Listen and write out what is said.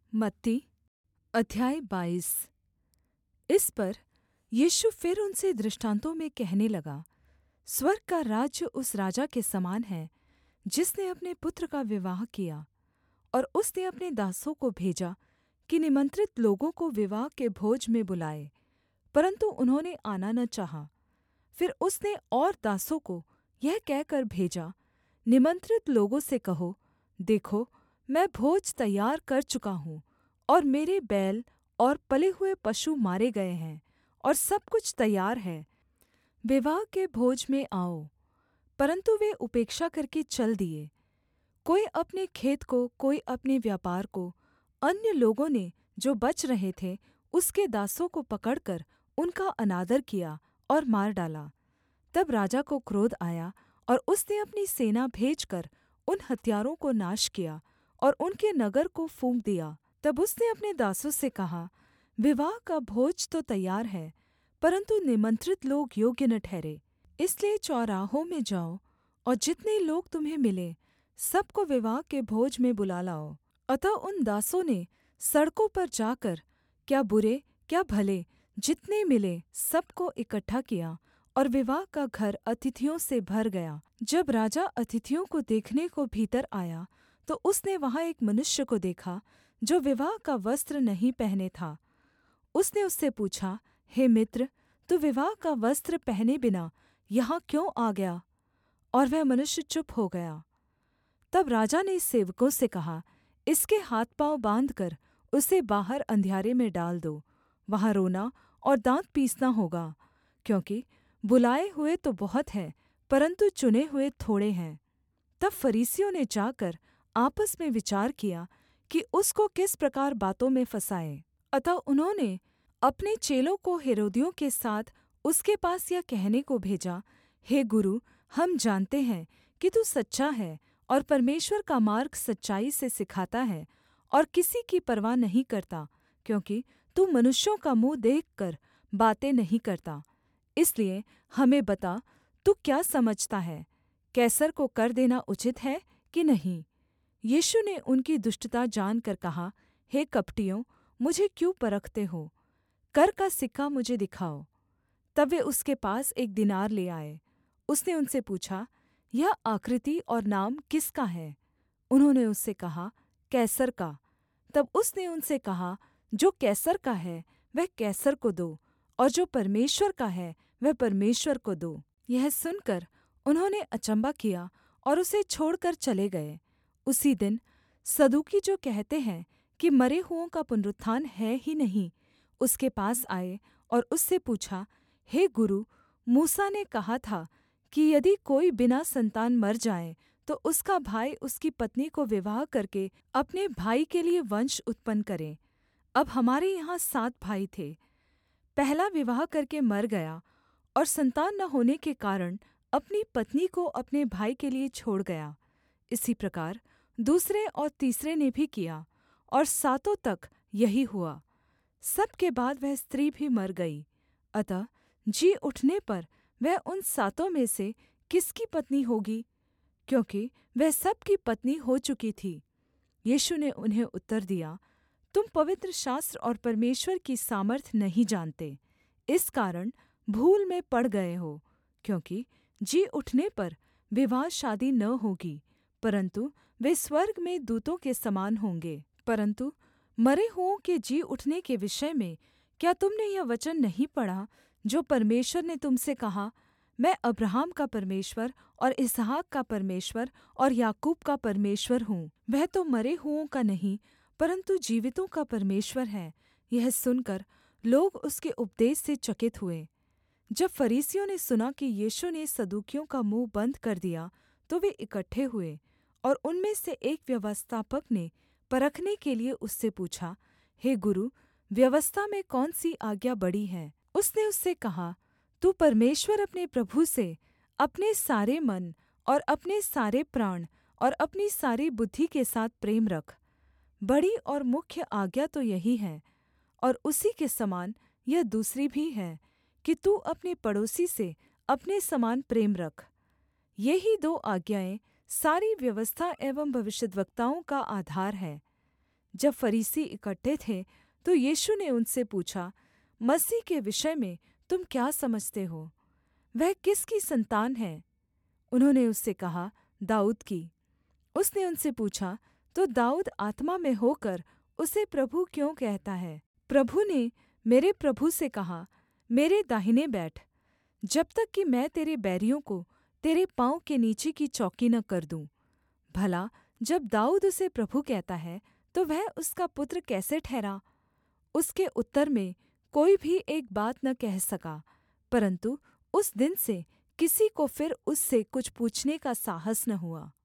मत्ती अध्याय 22। इस पर यीशु फिर उनसे दृष्टांतों में कहने लगा, स्वर्ग का राज्य उस राजा के समान है जिसने अपने पुत्र का विवाह किया। और उसने अपने दासों को भेजा कि निमंत्रित लोगों को विवाह के भोज में बुलाए, परन्तु उन्होंने आना न चाहा। फिर उसने और दासों को यह कहकर भेजा, निमंत्रित लोगों से कहो, देखो, मैं भोज तैयार कर चुका हूँ, और मेरे बैल और पले हुए पशु मारे गए हैं, और सब कुछ तैयार है। विवाह के भोज में आओ। परन्तु वे उपेक्षा करके चल दिए। कोई अपने खेत को, कोई अपने व्यापार को। अन्य लोगों ने जो बच रहे थे उसके दासों को पकड़कर उनका अनादर किया और मार डाला। तब राजा को क्रोध आया और उसने अपनी सेना भेजकर उन हत्यारों को नाश किया और उनके नगर को फूँक दिया। तब उसने अपने दासों से कहा, विवाह का भोज तो तैयार है, परन्तु निमंत्रित लोग योग्य न ठहरे। इसलिए चौराहों में जाओ और जितने लोग तुम्हें मिलें सबको विवाह के भोज में बुला लाओ। अतः उन दासों ने सड़कों पर जाकर क्या बुरे क्या भले जितने मिले सबको इकट्ठा किया, और विवाह का घर अतिथियों से भर गया। जब राजा अतिथियों को देखने को भीतर आया तो उसने वहाँ एक मनुष्य को देखा जो विवाह का वस्त्र नहीं पहने था। उसने उससे पूछा, हे मित्र, तू विवाह का वस्त्र पहने बिना यहाँ क्यों आ गया? और वह मनुष्य चुप हो गया। तब राजा ने सेवकों से कहा, इसके हाथ पाँव बाँधकर उसे बाहर अंधियारे में डाल दो। वहाँ रोना और दाँत पीसना होगा, क्योंकि बुलाए हुए तो बहुत हैं, परन्तु चुने हुए थोड़े हैं। तब फरीसियों ने जाकर आपस में विचार किया कि उसको किस प्रकार बातों में फँसाएँ। अतः उन्होंने अपने चेलों को हेरोदियों के साथ उसके पास यह कहने को भेजा, हे गुरु, हम जानते हैं कि तू सच्चा है और परमेश्वर का मार्ग सच्चाई से सिखाता है और किसी की परवाह नहीं करता, क्योंकि तू मनुष्यों का मुँह देखकर बातें नहीं करता। इसलिए हमें बता, तू क्या समझता है? कैसर को कर देना उचित है कि नहीं? यीशु ने उनकी दुष्टता जानकर कहा, हे कपटियों, मुझे क्यों परखते हो? कर का सिक्का मुझे दिखाओ। तब वे उसके पास एक दीनार ले आए। उसने उनसे पूछा, यह आकृति और नाम किसका है? उन्होंने उससे कहा, कैसर का। तब उसने उनसे कहा, जो कैसर का है वह कैसर को दो, और जो परमेश्वर का है वह परमेश्वर को दो। यह सुनकर उन्होंने अचम्भा किया और उसे छोड़कर चले गए। उसी दिन सदूकी, जो कहते हैं कि मरे हुओं का पुनरुत्थान है ही नहीं, उसके पास आए और उससे पूछा, हे गुरु, मूसा ने कहा था कि यदि कोई बिना संतान मर जाए तो उसका भाई उसकी पत्नी को विवाह करके अपने भाई के लिए वंश उत्पन्न करे। अब हमारे यहाँ 7 भाई थे। पहला विवाह करके मर गया और संतान न होने के कारण अपनी पत्नी को अपने भाई के लिए छोड़ गया। इसी प्रकार दूसरे और तीसरे ने भी किया, और 7 तक यही हुआ। सब के बाद वह स्त्री भी मर गई। अतः जी उठने पर वह उन 7 में से किसकी पत्नी होगी, क्योंकि वह सब की पत्नी हो चुकी थी। यीशु ने उन्हें उत्तर दिया, तुम पवित्र शास्त्र और परमेश्वर की सामर्थ नहीं जानते, इस कारण भूल में पड़ गए हो। क्योंकि जी उठने पर विवाह शादी न होगी, परन्तु वे स्वर्ग में दूतों के समान होंगे। परन्तु मरे हुओं के जी उठने के विषय में क्या तुमने यह वचन नहीं पढ़ा जो परमेश्वर ने तुम से कहा, मैं अब्राहम का परमेश्वर और इसहाक का परमेश्वर और याकूब का परमेश्वर हूँ। वह तो मरे हुओं का नहीं, परन्तु जीवितों का परमेश्वर है। यह सुनकर लोग उसके उपदेश से चकित हुए। जब फरीसियों ने सुना कि यीशु ने सदूकियों का मुँह बन्द कर दिया, तो वे इकट्ठे हुए, और उनमें से एक व्यवस्थापक ने परखने के लिए उससे पूछा, हे गुरु, व्यवस्था में कौन सी आज्ञा बड़ी है? उसने उससे कहा, तू परमेश्वर अपने प्रभु से अपने सारे मन और अपने सारे प्राण और अपनी सारी बुद्धि के साथ प्रेम रख। बड़ी और मुख्य आज्ञा तो यही है, और उसी के समान यह दूसरी भी है कि तू अपने पड़ोसी से अपने समान प्रेम रख। ये ही 2 आज्ञाएँ सारी व्यवस्था एवं भविष्यद्वक्ताओं का आधार है। जब फरीसी इकट्ठे थे तो यीशु ने उनसे पूछा, मसीह के विषय में तुम क्या समझते हो? वह किसकी संतान है? उन्होंने उससे कहा, दाऊद की। उसने उनसे पूछा, तो दाऊद आत्मा में होकर उसे प्रभु क्यों कहता है? प्रभु ने मेरे प्रभु से कहा, मेरे दाहिने बैठ, जब तक कि मैं तेरे बैरियों को तेरे पाँव के नीचे की चौकी न कर दूँ। भला जब दाऊद उसे प्रभु कहता है तो वह उसका पुत्र कैसे ठहरा? उसके उत्तर में कोई भी एक बात न कह सका, परन्तु उस दिन से किसी को फिर उससे कुछ पूछने का साहस न हुआ।